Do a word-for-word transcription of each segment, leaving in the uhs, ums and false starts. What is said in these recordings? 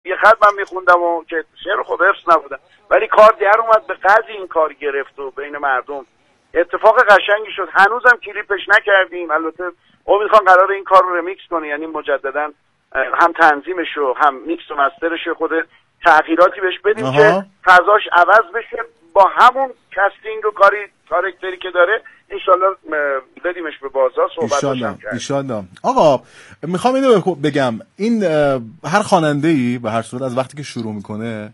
یه خط من میخوندم و که شعر خب حفظ نبودم، ولی کار در اومد به قدری این کار گرفت و بین مردم اتفاق قشنگی شد. هنوزم کلیپش نکردیم، البته امید خان قراره این کار رو رمیکس کنه، یعنی مجددا هم تنظیمش و هم میکس و مسترش خود تغییراتی بهش بدیم آها. که فضاش عوض بشه، با همون کاستینگ و کاری کاراکتری که داره انشالله بدیمش به بازار صحبت باشم کرد. ایشالله. آقا میخوام اینو بگم، این هر خواننده‌ای به هر صورت از وقتی که شروع میکنه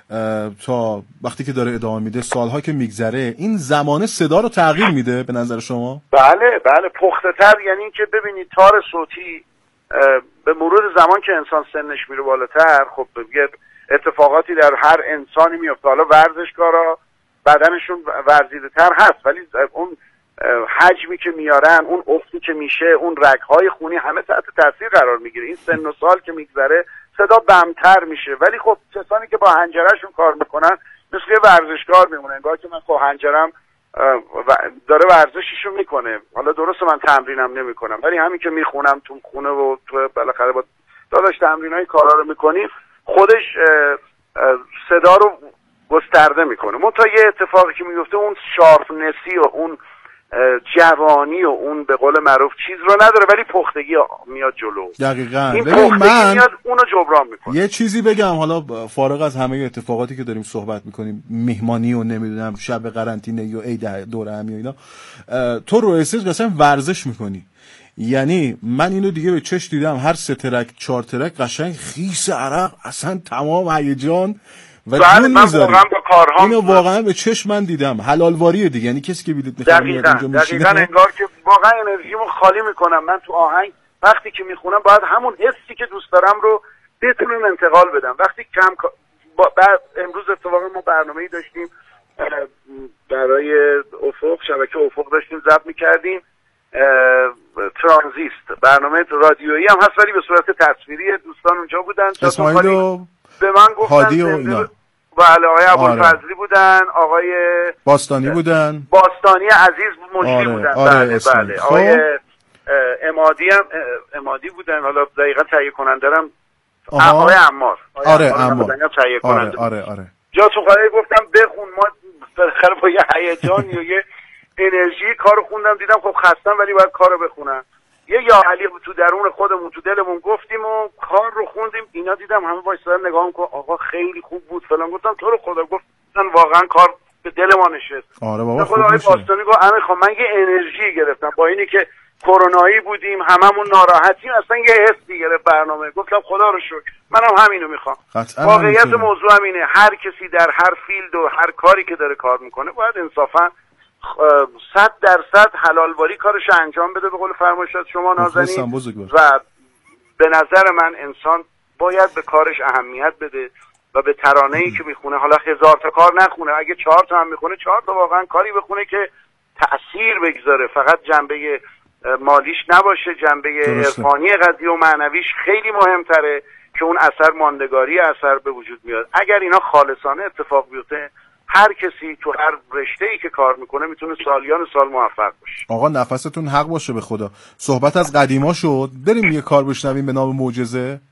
تا وقتی که داره ادامه میده، سالها که میگذره، این زمانه صدا رو تغییر میده به نظر شما؟ بله بله، پخته تر. یعنی این که ببینید تار صوتی به مرور زمان که انسان سنش میره بالاتر، خب یه اتفاقاتی در هر انسانی میفته. حالا ورزشکارا بدنشون ورزیده تر هست، ولی اون حجمی که میارن، اون افتی که میشه، اون رگهای خونی همه تحت تاثیر قرار میگیره. این سن و سال که میگذره صدا بمتر میشه، ولی خب کسانی که با حنجرهشون کار میکنن مثل یه ورزشکار میمونه. انگار که من خب حنجرم داره ورزشیشو میکنه. حالا درسته من تمرینم نمیکنم، ولی همین که میخونم تو خونه و تو بالاخره با داداش تمرینای کارا رو میکنیم، خودش صدا رو گسترده میکنه. منتها یه اتفاقی که میفته، اون شارپنسی و اون جوانی و اون به قول معروف چیز رو نداره، ولی پختگی میاد جلو. دقیقاً. این پختگی من میاد اونو جبران میکنه. یه چیزی بگم، حالا فارغ از همه اتفاقاتی که داریم صحبت میکنیم، مهمانی و نمیدونم شب قرنطینه یا عید دوره همی و اینا، تو رو احساس قشنگ ورزش میکنی. یعنی من اینو دیگه به چش دیدم، هر سه ترک چهار ترک قشنگ خیس عرق، اصلا تمام هیجان و جون میذاری. اینو واقعا به چشم من دیدم. حلالواریه دیگه، یعنی کسی که بلیط میخواد میاد اونجا میشینه. دقیقاً انگار که واقعا انرژیمو خالی میکنم. من تو آهنگ وقتی که میخونم باید همون حسی که دوست دارم رو بتونم انتقال بدم. وقتی کم با... بعد امروز اتفاقا ما برنامه‌ای داشتیم برای افق، شبکه افق داشتیم ضبط میکردیم، ترانزیست، برنامه رادیویی هم هست ولی به صورت تصویری. دوستان اونجا بودن، اسماعیل و به من گفتن هادی و اینا، بله، آقای ابوالفضلی بودن، آقای باستانی بودن، باستانی عزیز مجری آره، بودن، آره، بله بله، آقای امادی هم امادی بودن، حالا دقیقاً تهیه کننده‌ام آقای عمار، آره عمار تهیه کننده. آره آره. جا تو خاله گفتم بخون، ما بالاخره با یه هیجان و یه انرژی کارو خوندم، دیدم خب خستم ولی باید کارو بخونم. یه یا علی تو درون خودمون تو دلمون گفتیم و کار رو خوندیم. اینا دیدم همه وایسادن نگاه می‌کنن، آقا خیلی خوب بود فلان. گفتم تو رو خدا، گفتن واقعا کار به دل ما نشست. آره بابا خوب میشه. باستانی گفت امیر خان من یه انرژی گرفتم با اینی که کرونایی بودیم هممون ناراحتیم، اصلا یه حسی گرفت برنامه. گفتم خدا رو شکر، منم همینو میخوام. واقعیت موضوع همینه، هر کسی در هر فیلد و هر کاری که داره کار میکنه باید انصافا صد درصد حلالواری کارش انجام بده، به قول فرمایشات شما نازنین. و به نظر من انسان باید به کارش اهمیت بده و به ترانه‌ای که میخونه، حالا هزار تا کار نخونه، اگه چهار تا هم میخونه چهار تا واقعا کاری بخونه که تأثیر بگذاره، فقط جنبه مالیش نباشه، جنبه عرفانی قضیه و معنویش خیلی مهمتره که اون اثر ماندگاری اثر به وجود میاد. اگر اینا خالصانه اتفاق بیفته، هر کسی تو هر رشته‌ای که کار میکنه میتونه سالیان سال موفق باشه. آقا نفستون حق باشه به خدا. صحبت از قدیما شد، بریم یه کار بشنویم به نام معجزه.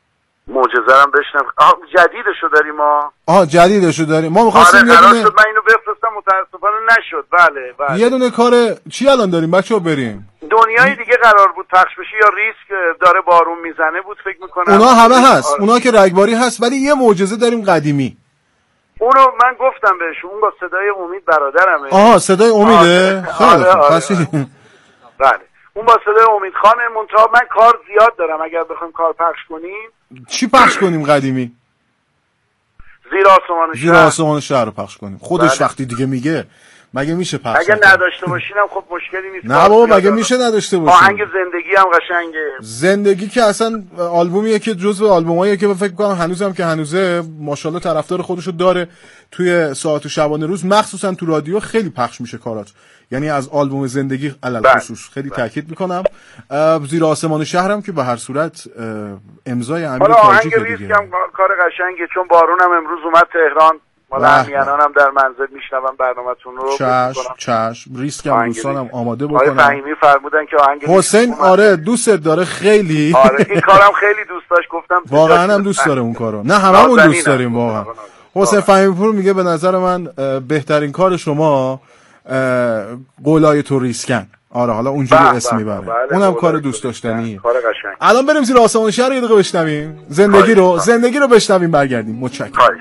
معجزه هم بشنویم. آها جدیدشو داریم ما. آها جدیدشو داریم. ما می‌خواستیم آره، یه دونه شد، من اینو بفرستم متاسفانه نشد. بله بله. یه دونه کار چی الان داریم بچه‌ها؟ بریم. دنیای دیگه قرار بود پخش بشه، یا ریسک داره بارون میزنه بود فکر می‌کنم. اونا همه هست. آره. اونا که رگباری هست، ولی یه معجزه داریم قدیمی. اونو من گفتم بهشون، اون با صدای امید برادرمه. آها صدای امیده؟ خیلی آره خوب. آره پس آره. بله. اون با صدای امید خانه. منتها من کار زیاد دارم، اگر بخوایم کار پخش کنیم. چی پخش کنیم قدیمی؟ زیر آسمان شهر. زیر آسمان شهر رو پخش کنیم. خودش بله. وقتی دیگه میگه مگه میشه پخش؟ اگه نداشته باشینم خب مشکلی نیست. نه بابا مگه میشه نداشته باشین؟ آهنگ زندگی هم قشنگه. زندگی که اصلا آلبومیه که جزو آلبوماییه که فکر کنم هنوزم که هنوزه ماشاءالله طرفدار خودشو داره. توی ساعت و شبانه روز مخصوصا تو رادیو خیلی پخش میشه کارات. یعنی از آلبوم زندگی علل خصوص خیلی تاکید میکنم. زیر آسمان شهرم که به هر صورت امضای امیر تاجیک دیگه. آهنگ ریسک هم کار قشنگه، چون بارونم امروز اومد تهران، حالا همینانم در منزل میشنوم برنامه‌تون رو. چشم چشم ریسک هم دوستانم آماده بکنم. آقای فهیمی فرمودن که آهنگ حسین آره دوستت داره خیلی. آره این کارم خیلی دوست داشت، گفتم واقعا هم دوست داره اون کارو. نه هممون دوست داریم واقعا. حسین فهیمی پور میگه به نظر من بهترین کار شما قولای تو ریسکن. آره حالا اونجوری اسم میبره. اونم کار دوست داشتنیه. کار قشنگ. الان بریم زیر آسمان شهر یه دقیقه بشنویم زندگی رو زندگی رو بشنویم برگردیم. متشکرم.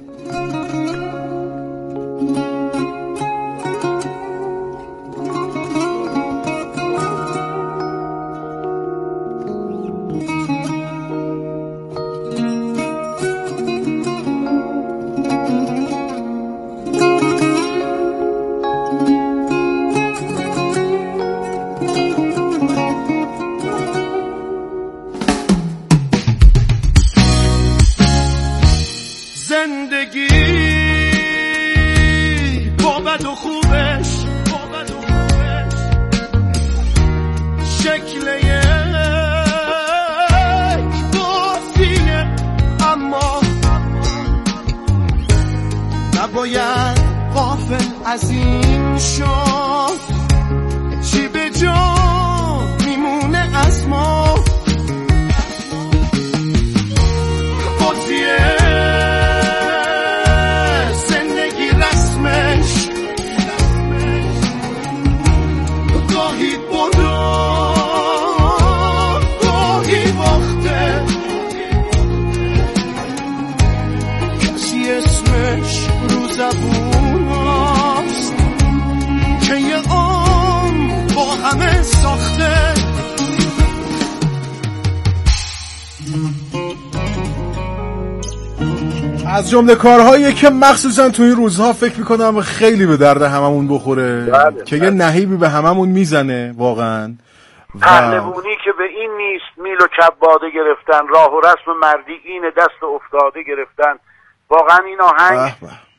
از جمله کارهایی که مخصوصا تو این روزها فکر میکنم خیلی به درد هممون بخوره بله، که بله. یه نهیبی به هممون میزنه واقعا. پهلوانی که به این نیست میل و کباده گرفتن، راه و رسم مردی این دست افتاده گرفتن. واقعا این آهنگ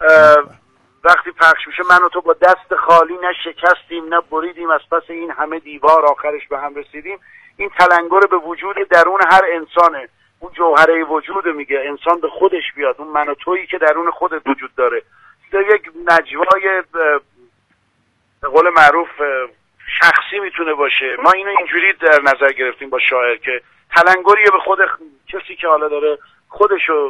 وقتی پخش میشه من و تو با دست خالی نه شکستیم نه بریدیم، از پس این همه دیوار آخرش به هم رسیدیم. این تلنگر به وجود درون هر انسانه، اون جوهره وجود میگه انسان به خودش بیاد، اون من و تویی که درون خودت وجود داره. یک نجوای به قول معروف شخصی میتونه باشه. ما اینو اینجوری در نظر گرفتیم با شاعر که تلنگریه به خود کسی که حالا داره خودشو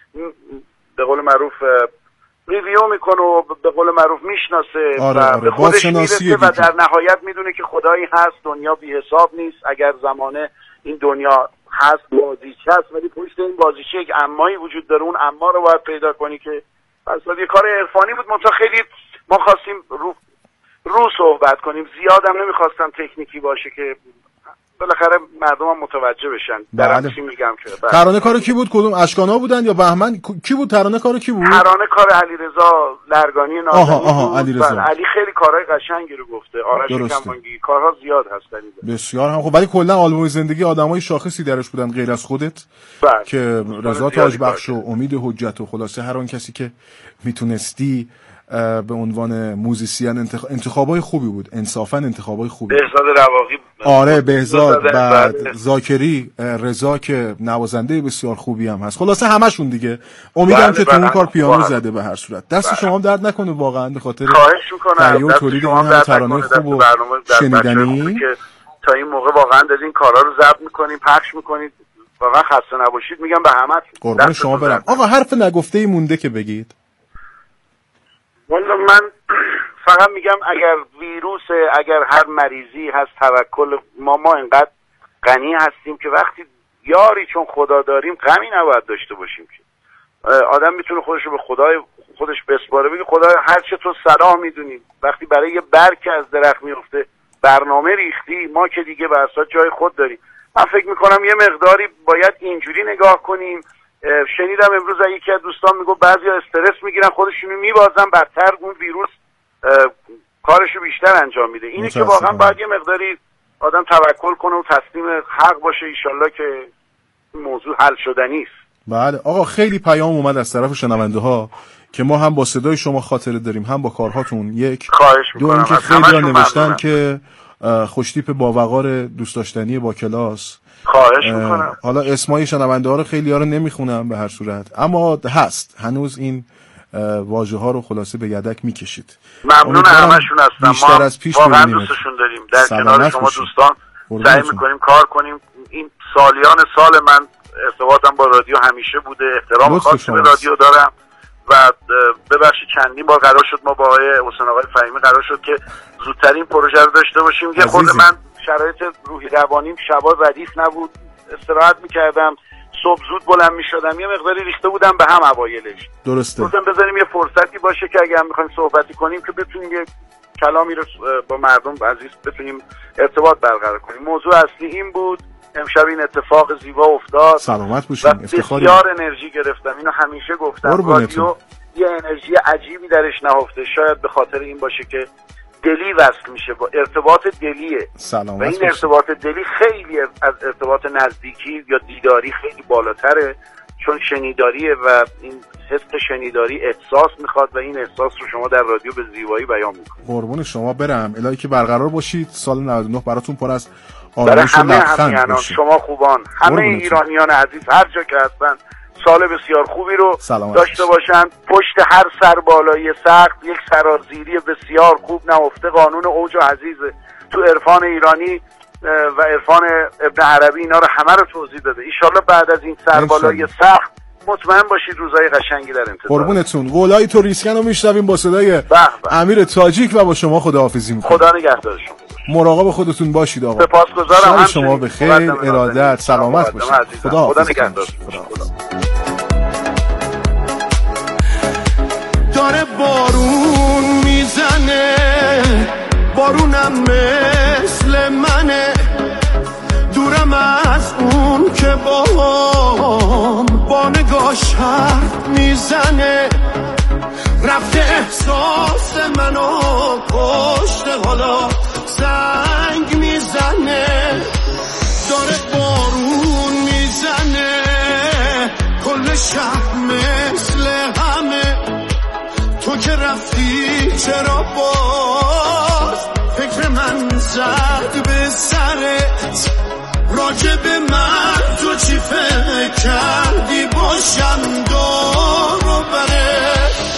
به قول معروف ریویو میکنه و به قول معروف میشناسه آره، و آره. به خودش میرسه و در نهایت میدونه که خدایی هست، دنیا بی حساب نیست. اگر زمانه این دنیا هست بازیچه هست ولی پشت این بازیچه یک امایی وجود داره، اون اما رو باید پیدا کنی که اصلا یه کار عرفانی بود. منتها خیلی ما خواستیم رو رو صحبت کنیم، زیادم نمیخواستم تکنیکی باشه که بالاخره مردم هم متوجه بشن. درم چی میگم که ترانه کارو کی بود؟ کدوم اشکانا بودن یا بهمن کی بود؟ ترانه کارو کی بود؟ ترانه کار علیرضا لرگانی نازنین. آها آها علیرضا. علی خیلی کارهای قشنگی رو گفته. آرش کمانگی کارها زیاد هست علی. بسیار هم خوب. ولی کلا آلبوم زندگی آدمای شاخصی درش بودن غیر از خودت بله. که رضا تاجبخش و امید حجت و خلاصه هر اون کسی که میتونستی به عنوان موزیسین انتخ... انتخابای خوبی بود، انصافا انتخابای خوبی. بهزاد رواقی. آره بهزاد، بعد زاکری، رضا که نوازنده بسیار خوبی هم هست. خلاصه همشون دیگه. امیدم که تو اون کار پیانو زده به هر صورت. دست شما هم درد نکنه واقعا به خاطر خواهش می‌کنم. تهیه تولید این همه ترانه خوب و شنیدنی که تا این موقع واقعا دارین کارا رو ضبط می‌کنین، پخش می‌کنین. واقعا خسته نباشید میگم به همه. قربان شما برم. آقا حرف نگفته‌ای مونده که بگید. والا من فقط میگم اگر ویروس، اگر هر مریضی هست، توکل ما ما اینقدر غنی هستیم که وقتی یاری چون خدا داریم غمی نباید داشته باشیم. که آدم میتونه خودش رو به خدای خودش بسپاره، بگه خدای هر چه تو صلاح میدونی. وقتی برای یه برگ از درخت میفته برنامه ریختی، ما که دیگه به اساس جای خود داریم. من فکر میکنم یه مقداری باید اینجوری نگاه کنیم. شنیدم امروز یکی از دوستان میگه بعضیا استرس میگیرن خودشونو میبازن، بدتر اون ویروس کارشو بیشتر انجام میده. اینه که واقعا باید یه مقداری آدم توکل کنه و تسلیم حق باشه، ایشالله که موضوع حل شدنی است. بله آقا خیلی پیام اومد از طرف شنونده ها که ما هم با صدای شما خاطره داریم هم با کارهاتون. یک دو اینکه خیلی ها نوشتن که خوشتیپ با وقار دوست داشتنی با کلاس. خواهش میکنم. حالا اسمای شنونده ها رو خیلی ها رو نمیخونم به هر صورت، اما هست هنوز این واژه ها رو خلاصه به یدک میکشید. ممنون همشون هستم. بیشتر ما از پیش واقعا ببینیم دوستشون داریم. در کنار شما دوستان سعی میکنیم کار کنیم. این سالیان سال من ارتباطم با رادیو همیشه بوده، احترام خاصی به رادیو دارم و ببخشید چندین بار قرار شد ما با آقای حسین آقای فهیمی قرار شد که زودتر این پروژه رو داشته باشیم. یه خود من شرایط روحی روانیم شبا ردیف نبود، استراحت میکردم، صبح زود بلند میشدم، یه مقداری ریخته بودم به هم اوایلش. درسته. گفتم بذاریم یه فرصتی باشه که اگه هم میخوایم صحبتی کنیم که بتونیم یه کلامی رو با مردم عزیز بتونیم ارتباط برقرار کنیم. موضوع اصلی این بود. امشب این اتفاق زیبا افتاد. سلامت باشین. افتخاری. بسیار انرژی گرفتم. اینو همیشه گفتم. رادیو یه انرژی عجیبی درش نهفته. شاید به خاطر این باشه که دلی وصل میشه، با ارتباط دلیه. سلامت و این ارتباط دلی خیلی از ارتباط نزدیکی یا دیداری خیلی بالاتره، چون شنیداریه و این حس شنیداری احساس میخواد و این احساس رو شما در رادیو به زیبایی بیان میکنید. قربون شما برم. الهی که برقرار باشید. سال نود و نه براتون پر از آرامش و لبخند باشه. شما خوبان، همه ایرانیان عزیز هر جا که هستن سال بسیار خوبی رو داشته باشن. پشت هر سربالایی سخت یک سرازیری بسیار خوب نهفته. قانون اوج و عزیزه تو عرفان ایرانی و عرفان ابن عربی، اینا رو همه رو توضیح داده. ایشالله بعد از این سربالایی سخت مطمئن باشید روزای قشنگی در انتظار. قربونتون. قولای تو ریسکن رو میشنویم با صدای امیر تاجیک و با شما خداحافظی میکنم. خدا نگهدار شما. مراقب خودتون باشید آقا. سپاسگزارم. شب شما به خیر، ارادت، سلامت باشید. خدا خدا نگهدار. داره بارون میزنه، بارونم مثل منه، دورم از اون که باهم با نگاش حرف میزنه، رفته احساس منو کشته، حالا زنگ میزنه. داره بارون میزنه، کل شهر مثل همه، تو که رفتی چرا باز فکر من زد به سرت، راجب من تو چی فکر کردی باشم دور و برت.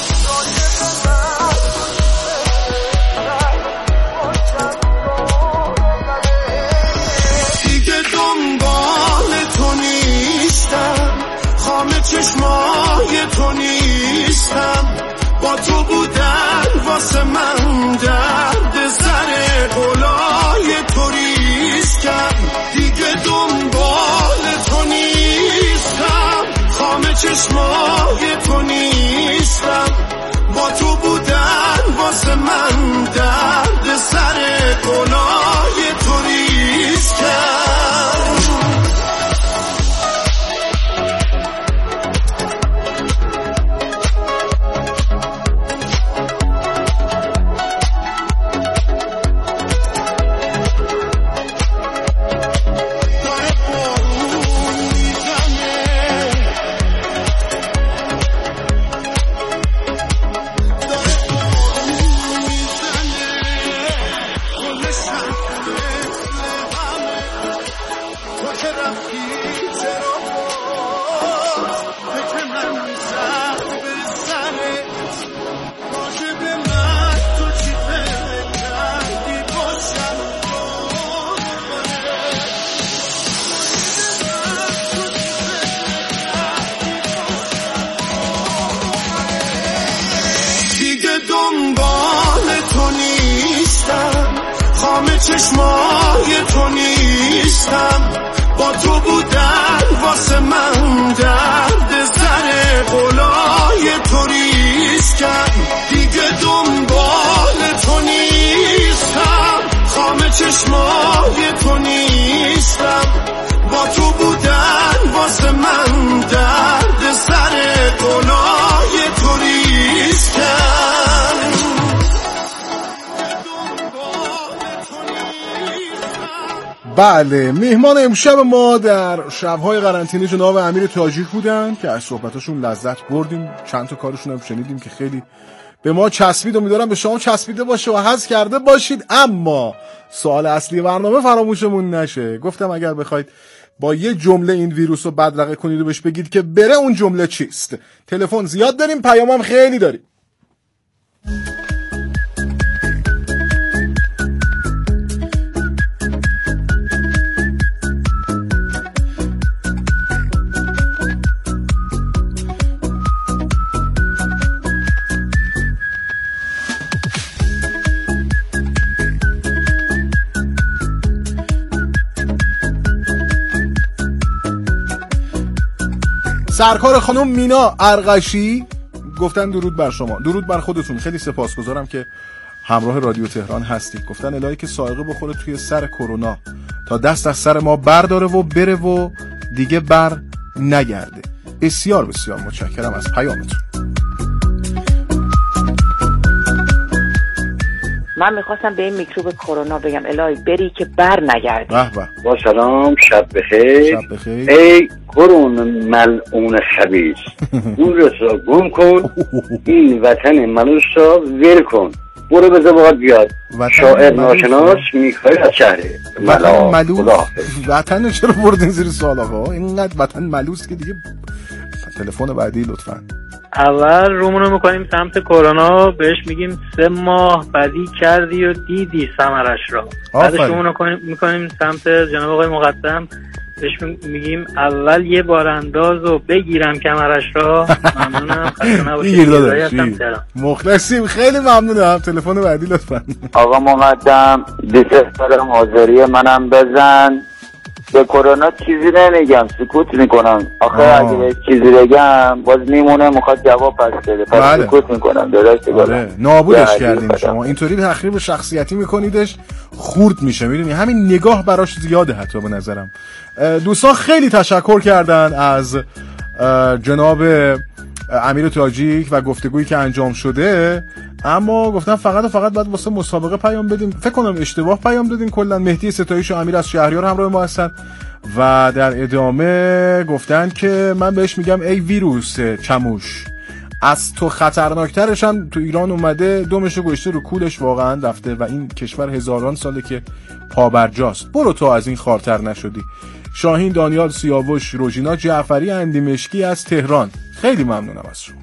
دیگه دنبال تو نیستم، خامه چشمای تو نیستم، با تو بودن واسه من درد سر قولای تو ریسکم. دیگه دنبال تو نیستم، خامه چشمای تو نیستم، با تو بودن واسه من درد سر قولای تو ریسکم. چشمای تو نیستم، با تو بودن واسه من درد سر قولای تو ریسکم. دیگه دنبال تو نیستم، خامه چشمای تو نیستم، با تو بودن واسه من درد سر قولای تو ریسکم. بله، میهمان امشب ما در شب‌های قرنطینه جناب امیر تاجیک بودن که از صحبتاشون لذت بردیم. چند تا کارشون هم شنیدیم که خیلی به ما چسبید. امیدوارم به شما چسبیده باشه و حظ کرده باشید. اما سوال اصلی برنامه فراموشمون نشه. گفتم اگر بخواید با یه جمله این ویروس رو بدرقه کنید و بهش بگید که بره، اون جمله چیست؟ تلفن زیاد داریم، پیام هم خیلی داریم. سرکار خانم مینا ارغشی گفتن درود بر شما، درود بر خودتون، خیلی سپاسگزارم که همراه رادیو تهران هستید. گفتن الهی که سائقه بخوره توی سر کرونا تا دست از سر ما برداره و بره و دیگه بر نگرده. بسیار بسیار متشکرم از پیامتون. من میخواستم به این میکروب کرونا بگم الهی بری که بر نگردی. به به. با سلام، شب بخیر. شب بخیر. ای کرونا ملعون خبیث، اون رسا گم کن، این وطن ملوس را ول کن، برو بذار باید بیاد. شاعر ناشناس میکایل از شهره وطن ملوس. وطن چرا بردین زیر سوال آقا؟ اینقدر وطن ملوس که دیگه. تلفن بعدی لطفاً. اول رومونو میکنیم سمت کرونا، بهش میگیم سه ماه بدی کردی و دیدی ثمرش را. بعدش رومونو میکنیم سمت جناب آقای مقدم، بهش میگیم اول یه بارانداز و بگیرم کمرش را. ممنونم، خسته نباشید. مخلصیم، خیلی ممنونم. تلفن بعدی لطفاً. آقا مقدم دیگه سلام حاضری منم بزن. به کرونا چیزی نمیگم، سکوت میکنم. آخه اگه به چیزی بگم باز میمونه، میخواد جواب پس بده، پس بله. سکوت میکنم. درسته آره. نابودش کردین شما، اینطوری تخریب شخصیتی میکنیدش، خورد میشه. میدونی همین نگاه براش زیاده حتی به نظرم. دوستان خیلی تشکر کردن از جناب امیر تاجیک و گفتگویی که انجام شده، اما گفتم فقط و فقط باید واسه مسابقه پیام بدیم. فکر کنم اشتباه پیام دادیم کلا. مهدی ستایش و امیر از شهریار همراه ما هستن و در ادامه گفتن که من بهش میگم ای ویروس چموش، از تو خطرناکترش هم تو ایران اومده، دومشو گشته رو کولش واقعا رفته و این کشور هزاران ساله که پابرجاست. برو تو از این خارتر نشدی. شاهین دانیال سیاوش روژینا جعفری اندیمشکی از تهران، خیلی ممنونم از شما.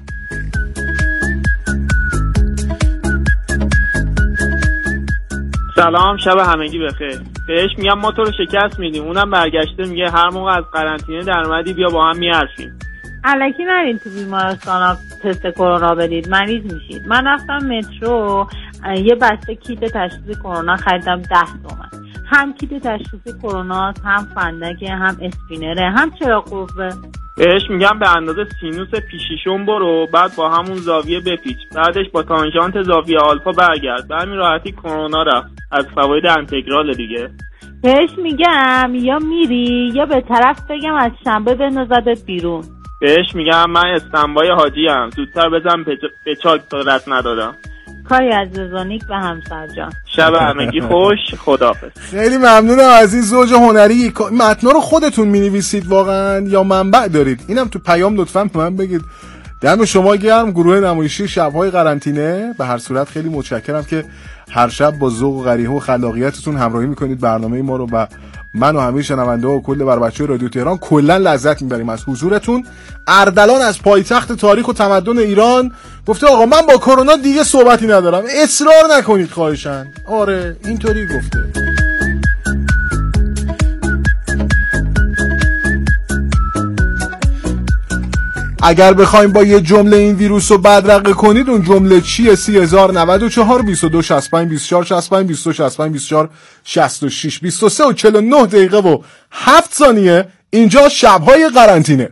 سلام، شب همگی بخیر. بهش میگم ما تو رو شکست میدیم، اونم برگشته میگه هر موقع از قرنطینه در اومدی بیا با هم میارفیم. الکی نرین تو بیمارستان تست کرونا بدید، مریض میشید. من رفتم مترو یه بسته کیت تشخیص کرونا خریدم ده تومن. هم کیت تشخیص کرونا، هم فندک، هم اسپینره، هم چراغ قوه. بهش میگم به اندازه سینوس پیشیشون برو، بعد با همون زاویه بپیچ، بعدش با تانژانت زاویه آلفا برگرد. به همین راحتی کرونا رفت. از فواید انتگرال دیگه. بهش میگم یا میری یا به طرف بگم از شنبه بندازدت بیرون. بهش میگم من استنبای حاجی ام، زودتر بزن به چاک تا رد ندادم. کاری از ززونیک به همسر جان. شب همگی خوش، خداحافظ. خیلی ممنونم از این زوج هنری. متنا رو خودتون مینویسید واقعا یا منبع دارید؟ اینم تو پیام لطفاً به من بگید. دم شما گرم. گروه نمایشی شب‌های قرنطینه، به هر صورت خیلی متشکرم که هر شب با ذوق و غریحه و خلاقیتتون همراهی میکنید برنامه ما رو و من و همه شنونده و کل بر بچه‌های رادیو تهران کلا لذت میبریم از حضورتون. اردلان از پایتخت تاریخ و تمدن ایران گفته آقا من با کرونا دیگه صحبتی ندارم، اصرار نکنید خواهشاً. آره اینطوری گفته. اگر بخوایم با یه جمله این ویروس رو بدرقه کنید، اون جمله چیه؟ سی هزار و نود و چهار بیست و دو شصت و پنج بیست و چهار شصت و پنج بیست و شصت و پنج بیست و چهار شصت و شش بیست و سه و چهل و نه دقیقه و هفت ثانیه. اینجا شب‌های قرنطینه.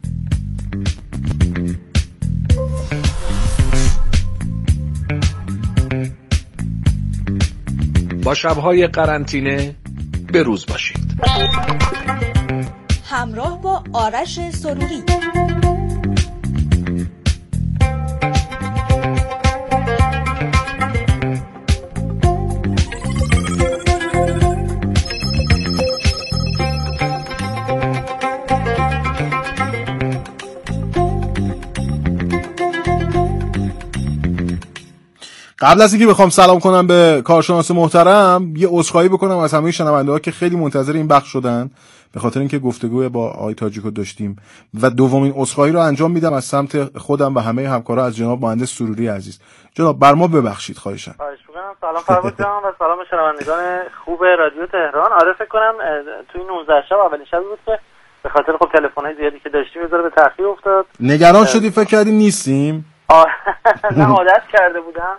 با شب‌های قرنطینه به روز باشید. همراه با آرش سروری. قبل از اینکه بخوام سلام کنم به کارشناس محترم، یه عذرخواهی بکنم از همه شنونده‌ها که خیلی منتظر این بخش شدن به خاطر اینکه گفتگو با آقای تاجیکو داشتیم و دومین عذرخواهی رو انجام میدم از سمت خودم و همه همکارا از جناب مهندس سروری عزیز. جناب بر ما ببخشید خواهشاً. خواهش می‌کنم. سلام فرود جان و سلام شنوندگان خوب رادیو تهران. آره فکر کنم تو این نوزده شب اولین شبی بود که به خاطر خب تلفن‌های زیادی که داشتیم یه ذره به تأخیر افتاد. نگران شدی فکر کردی نیستیم؟ آه نه عادت کرده بودم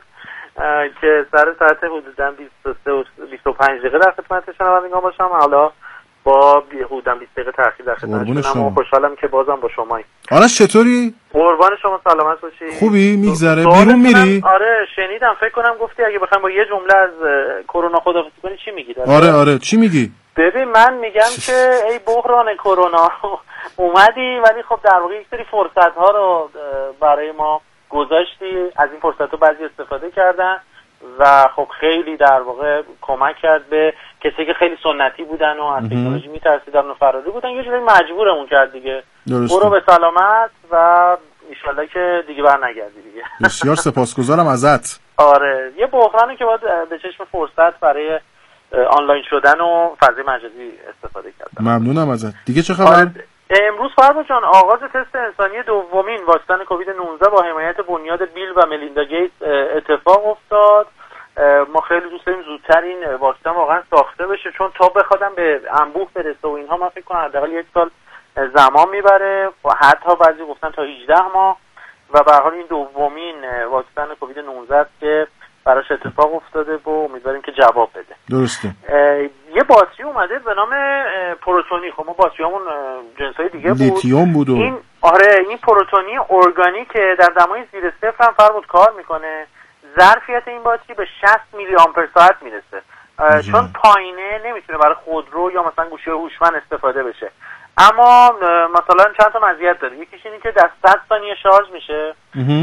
که سر ساعت حدوداً بیست و سه و بیست و پنج دقیقه در خدمت شنوندگان باشم. حالا با حدوداً بیست دقیقه تأخیر در خدمتتونم و خوشحالم که بازم با شمایی. آرش چطوری؟ قربان شما سلامت باشی. خوبی؟ میگذره؟ بیرون میری؟ آره شنیدم، فکر کنم گفتی اگه بخوام با یه جمله از کرونا خداحافظی کنی چی میگی؟ آره آره چی میگی؟ ببین من میگم که ای بحران کرونا اومدی ولی خب در واقع یک سری فرصت ها رو برای ما گذاشتی، از این فرصت ها بعضی استفاده کردن و خب خیلی در واقع کمک کرد به کسی که خیلی سنتی بودن و از تکنولوژی میترسیدن و فراری بودن، یه جوری مجبورمون کرد دیگه. درسته. برو به سلامت و انشالله که دیگه بر نگردی دیگه. بسیار سپاسگزارم ازت. آره یه بحرانی که باید به چشم فرصت برای آنلاین شدن و فضای مجازی استفاده کردن. ممنونم ازت. دیگه چه خبر؟ آره امروز فرمود جان آغاز تست انسانی دومین واکسن کووید نوزده با حمایت بنیاد بیل و ملیندا گیتس اتفاق افتاد. ما خیلی دوست داریم زودتر این واکسن واقعا ساخته بشه، چون تا بخوادم به انبوه برسه و اینها من فکر کنم حداقل یک سال زمان میبره و حتی بعضی گفتن تا هجده ماه و به هر حال این دومین واکسن کووید نوزده که براش اتفاق افتاده و امیدواریم که جواب بده. درسته. یه باتری اومده به نام پروتونی. خب ما باتریامون جنسای دیگه بود. لیتیوم بود. و... این آره این پروتونی ارگانیک در دمای زیر صفر هم فرمود کار میکنه. ظرفیت این باتری به شصت میلی آمپر ساعت میرسه. چون پایینه نمیتونه برای خودرو یا مثلا گوشی هوشمند استفاده بشه. اما مثلا چند تا مزیت داره. یکیش اینه که در صد ثانیه شارژ میشه.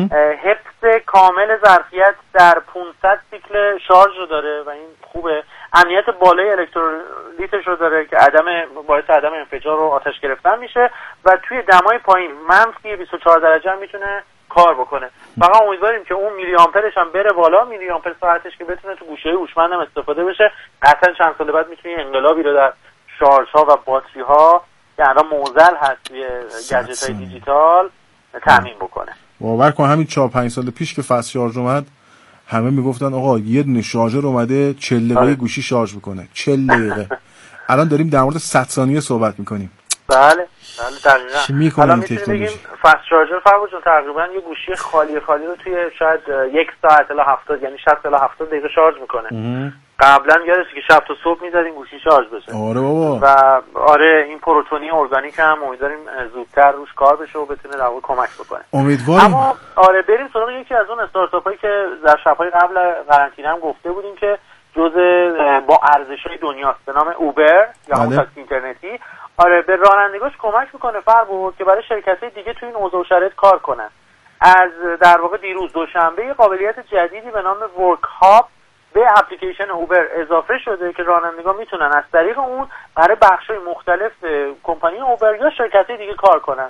حفظ کامل ظرفیت در پانصد سیکل شارژ رو داره و این خوبه. امنیت بالای الکترولیتش رو داره که عدم باعث عدم انفجار و آتش گرفتن میشه و توی دمای پایین منفی بیست و چهار درجه هم میتونه کار بکنه. فقط امیدواریم که اون میلی آمپرش هم بره بالا، میلی آمپر ساعتش که بتونه تو گوشی‌های هوشمند هم استفاده بشه. قطعا چند سال بعد میتونه انقلابی رو در شارژ ها و باتری ها که الان معضل هست توی گجت های دیجیتال تامین بکنه. باور کن همین چهار پنج سال پیش که فست شارژ اومد همه میگفتن آقا یه دونه شارژر اومده چهل دقیقه گوشی شارژ میکنه. چهل دقیقه. الان داریم در مورد صد ثانیه صحبت میکنیم. بله بله دقیقاً. الان میتونیم بگیم فست شارژر فرمود جان تقریبا یه گوشی خالی خالی رو توی شاید یک ساعت الی هفتاد یعنی شصت الی هفتاد دقیقه شارژ میکنه. قبلا یادش که شب تا صبح می‌زدیم گوشی شارژ بشه. آره بابا. و آره این پروتونی ارگانیک هم امیدواریم زودتر روش کار بشه و بتونه در واقع کمک بکنه. امیدواریم. اما آره بریم سراغ یکی از اون استارتاپ‌هایی که در شب‌های قبل قرنطینه هم گفته بودیم که جزء با ارزش‌های دنیاست به نام اوبر یا همون تاکسی اینترنتی. آره به رانندگاش کمک میکنه فرمود که برای شرکت‌های دیگه تو این اوضاع و شرایط کار کنن. از در واقع دیروز دوشنبه قابلیت جدیدی به نام ورک هاب به اپلیکیشن اوبر اضافه شده که رانندگان میتونن از طریق اون برای بخش‌های مختلف کمپانی اوبر یا شرکت‌های دیگه کار کنن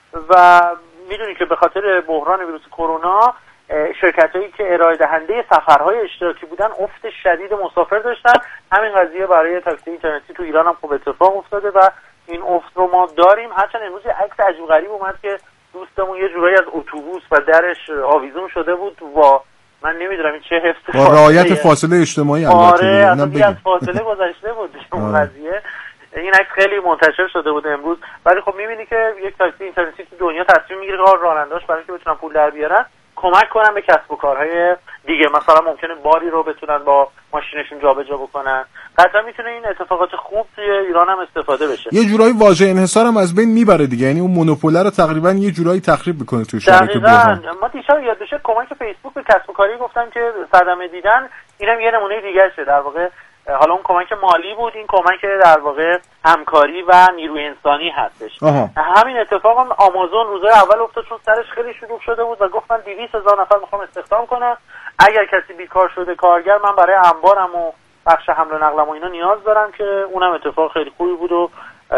و میدونی که به خاطر بحران ویروس کرونا شرکت‌هایی که ارائه دهنده سفرهای اشتراکی بودن افت شدید مسافر داشتن. همین قضیه برای تاکسی اینترنتی تو ایران هم خوب اتفاق افتاده و این افت رو ما داریم. هرچند امروز یه عکس عجیب غریب اومد که دوستمون یه جورایی از اتوبوس و درش آویزون شده بود و من نمیدونم این چه حفظ با رعایت فاصله اجتماعی البته. آره اصلا از فاصله گذشته بود اون قضیه. این عکس خیلی منتشر شده بود امروز. ولی خب میبینی که یک تاکسی اینترنتی تو دنیا تصمیم میگیره که راننده‌اش برای اینکه بتونن پول در بیارن کمک کنن به کسب و کارهای دیگه. مثلا ممکنه باری رو بتونن با ماشینشون جابجا بکنن. قطعا میتونه این اتفاقات خوب توی ایران هم استفاده بشه. یه جورایی واژه انحصار هم از بین میبره دیگه، یعنی اون مونوپول رو تقریبا یه جورایی تخریب میکنه توی شرکت بوها. ما دیشب یاد بشه کمک فیسبوک به کسب و کاری گفتم که صدمه دیدن، اینم یه نمونه دیگه شه. در واقع حالا اون کمک مالی بود، این کمک در واقع همکاری و نیروی انسانی هستش. آها. همین اتفاق هم آمازون روزهای اول افتاد چون سرش خیلی شلوغ شده بود و گفت من دویست هزار نفر میخوام استخدام کنم. اگر کسی بیکار شده کارگر من برای انبارم و بخش حمل و نقلم و اینا نیاز دارم که اونم اتفاق خیلی خوبی بود و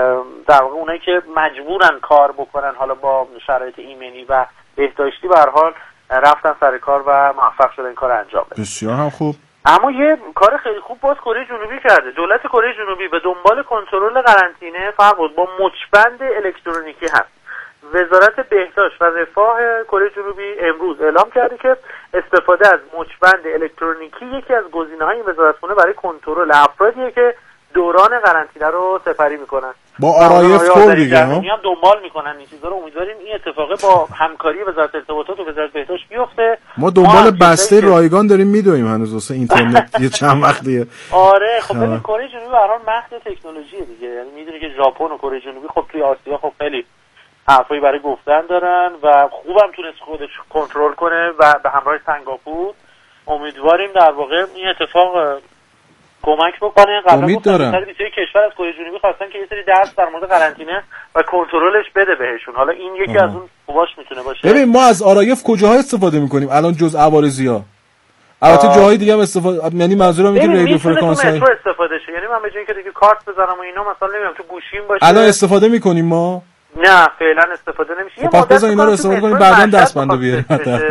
در واقع اونایی که مجبورن کار بکنن حالا با شرایط ایمنی و بهداشتی به هر حال رفتن سر کار و موفق شدن این کار انجام بدن. بسیار هم خوب. اما یه کار خیلی خوب باز کره جنوبی کرده. دولت کره جنوبی به دنبال کنترل قرنطینه فرمود با مچبند الکترونیکی هست. وزارت بهداشت و رفاه کره جنوبی امروز اعلام کرده که استفاده از مچبند الکترونیکی یکی از گزینه‌های این وزارتخونه برای کنترل افرادیه که دوران قرنطینه رو سپری میکنن. با آرایف طور دیگه ها هم دنبال میکنن این چیزا رو. امیدواریم این اتفاقه با همکاری وزارت ارتباطات و وزارت بهداشت بیفته. ما دنبال بسته رایگان داریم میدویم هنوز واسه اینترنت یه چند وقتیه. آره خب ببین کره جنوبی به هر حال مهد تکنولوژی دیگه، یعنی میدونی که ژاپن و کره جنوبی خب توی آسیا خب خیلی حرفایی برای گفتن دارن و خوبم تونست خودش کنترل کنه و به همراه سنگاپور. امیدواریم در واقع این اتفاق کمک بکنه. امید دارم. بیشتر کشور از کره جنوبی خواستن که یه سری درس در مورد قرنطینه و کنترلش بده بهشون. حالا این یکی آه. از اون خوباش میتونه باشه. ببین ما از آرایف کجاها استفاده میکنیم الان جز عوارضی‌ها؟ البته جاهای دیگه هم استفاده، یعنی منظورم اینه که رادیو فرکانس های مترو استفاده شه. یعنی من به جای اینکه دیگه کارت بزنم و اینا مثلا نمیدونم تو گوشیم باشه. الان استفاده میکنیم ما؟ نه فعلا استفاده نمیشه. یه مدت اینا رو استفاده کنیم بعداً دستبندو بیاریم.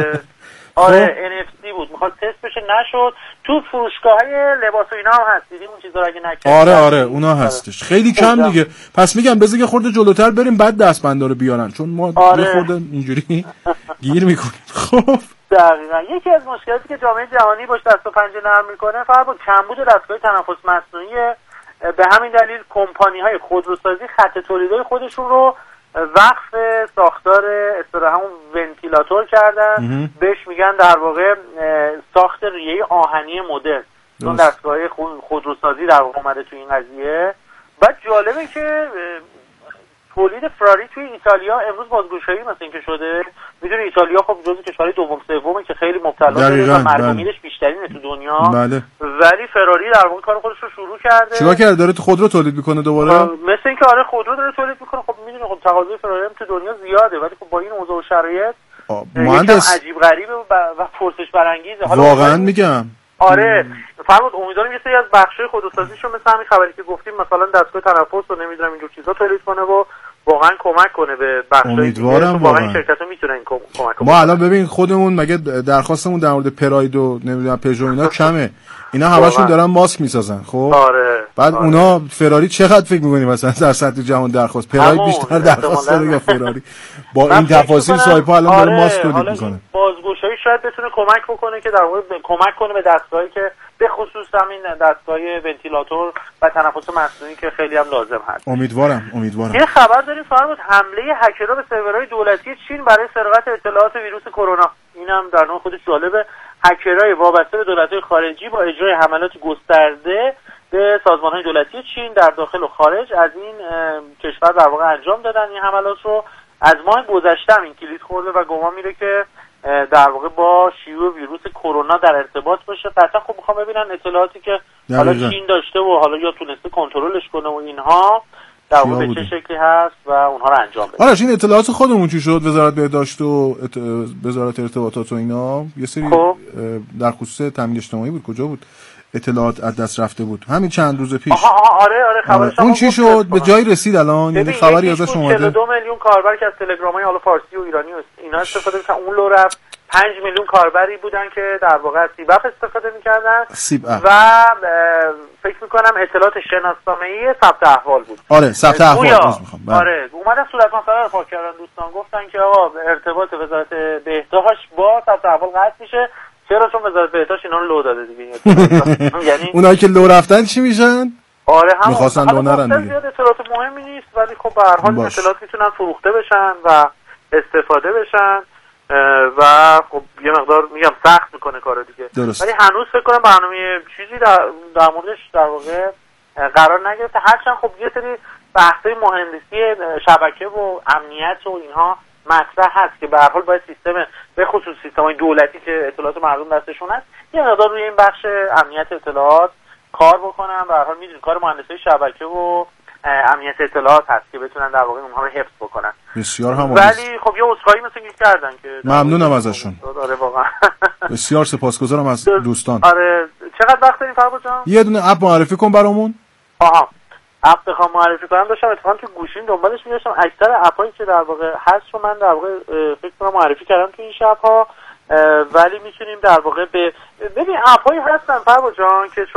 آره ان اف سی بود میخواد تست بشه نشد. تو فروشگاه‌های لباس و اینا هم هست، دیدیم اون چیزا رو اگه نکنه. آره آره اونا هستش خیلی کم دیگه. پس میگم بذار یه خورده جلوتر بریم بعد دستبندا رو بیارن، چون ما آره. یه خورده اینجوری گیر میکنیم. خب دقیقاً یکی از مشکلاتی که جامعه جهانی باش دست و پنجه نرم میکنه فرق کمبود دستگاه تنفس مصنوعی. به همین دلیل کمپانی‌های خودروسازی خط تولیدای خودشون رو وقف ساختار استفاده همون ونتیلاتور کردن. بهش میگن در واقع ساخت ریه آهنی مدرن، چون دستگاه خودروسازی در واقع اومده توی این قضیه. بعد جالبه که تولید فراری توی ایتالیا امروز بازگشایی مثلا اینکه شده. میدونی ایتالیا خب جزو کشورهای دوم سومه که خیلی مبتلا شده و مردم میلش بیشترینه تو دنیا. بله. ولی فراری در واقع کار خودش رو شروع کرده. چیکار کرده؟ داره تو خودرو تولید میکنه دوباره؟ مثل اینکه آره خودرو داره تولید میکنه. خب میدونی خب تقاضای فراری هم تو دنیا زیاده، ولی خب با این اوضاع و شرایط مهندس عجیب غریبه و پرسش برانگیزه. واقعا میگم آره فرمود امیدواریم یه سری از بخشای خودروسازیشون مثل همین خبری که گفتیم مثلا دستگاه تنفس و نمیدونم اینجور چیزا تولید کنه و واقعا کمک کنه به بخشای امیدوارم دیگه. واقعا این شرکت‌ها میتونن کمک کنن. ما الان ببین خودمون مگه درخواستمون در مورد پراید و نمیدونم پژو اینا کمه، اینا همشون دارن ماسک میسازن. خب آره بعد آره. اونا فراری چقدر فکر می‌کنی مثلا در سطح جهان درخواست پراید بیشتر درخواست داره یا فراری؟ با این تفاصیل سایپا الان آره. داره ماسک تولید میکنه. بازگشایی شاید بتونه کمک بکنه که در واقع کمک کنه به دستگاهی که به خصوص همین دستگاه ونتیلاتور و تنفس مصنوعی که خیلی هم لازم هست. امیدوارم امیدوارم. یه خبر داریم فرمود حمله هکرها به سرورهای دولتی چین برای سرقت اطلاعات ویروس کرونا. اینم در نوع خودش جالبه. هکرهای وابسته به دولت‌های خارجی با اجرای حملات گسترده به سازمان‌های دولتی چین در داخل و خارج از این کشور در واقع انجام دادن. این حملات رو از ماه گذشته هم این کلید خورده و گمان میره که در واقع با شیوع ویروس کرونا در ارتباط باشه. قطعا خب میخوام ببینن اطلاعاتی که حالا چین داشته و حالا یا تونسته کنترلش کنه و اینها در واقع به چه شکلی هست و اونها رو انجام بده. آره این اطلاعات خودمون چی شد؟ وزارت بهداشت و ات... وزارت ارتباطات و اینا یه سری خب. در خصوص تامین اجتماعی بود کجا بود اطلاعات از دست رفته بود همین چند روز پیش. آها آها آره آره خبرش اون چی شد؟ به جایی رسید الان؟ یعنی خبری ازش اومده؟ چهل و دو میلیون کاربر که از تلگرام‌های حالا فارسی و ایرانی و اینا استفاده می‌کردن اون لو رفت. پنج میلیون کاربری بودن که در واقع از سیب اپ استفاده می‌کردن و فکر می‌کنم اطلاعات شناسنامه‌ای ثبت احوال بود. آره ثبت احوال می‌خوام. آره اومدن صورت مسئله رو پاک کردن. دوستان گفتن که آقا ارتباط وزارت بهداشت با ثبت احوال قطع میشه. چرا؟ چون وزارت بهداشت اینا رو لو داده دیگه. یعنی اونایی که لو رفتن چی میشن؟ آره هم می‌خواستن لو نرن دیگه. اطلاعات مهمی نیست ولی خب به هر حال اطلاعات میتونن فروخته بشن و استفاده بشن و خب یه مقدار میگم سخت میکنه کارو دیگه. درست. ولی هنوز فکر کنم برنامه چیزی در در موردش در واقع قرار نگرفته. هرچند خب یه سری بحث‌های مهندسی شبکه و امنیت و اینها مطرح هست که به هر حال باید سیستم به خصوص سیستم‌های دولتی که اطلاعات مردم دستشون هست یه مقدار روی این بخش امنیت اطلاعات کار بکنن. به هر حال میدونید کار مهندسی شبکه و امنیت اطلاعات هست که بتونن در واقع اونها رو حفظ بکنن. بسیار هم ولی خب یه عذرخواهی مثلا اینکه کردن که ممنونم ازشون. آره واقعا بسیار سپاسگزارم از دوستان. آره چقدر وقت داریم فربا جان؟ یه دونه اپ معرفی کن برامون. آها اپ بخوام معرفی کنم داشتم اتفاقا تو گوشیم دنبالش می‌گشتم. اکثر اپایی که در واقع هست رو من در واقع فکر کنم معرفی کردم تو این شب‌ها. ولی میتونیم در واقع به ببین اپ‌هایی هستن فربا جان که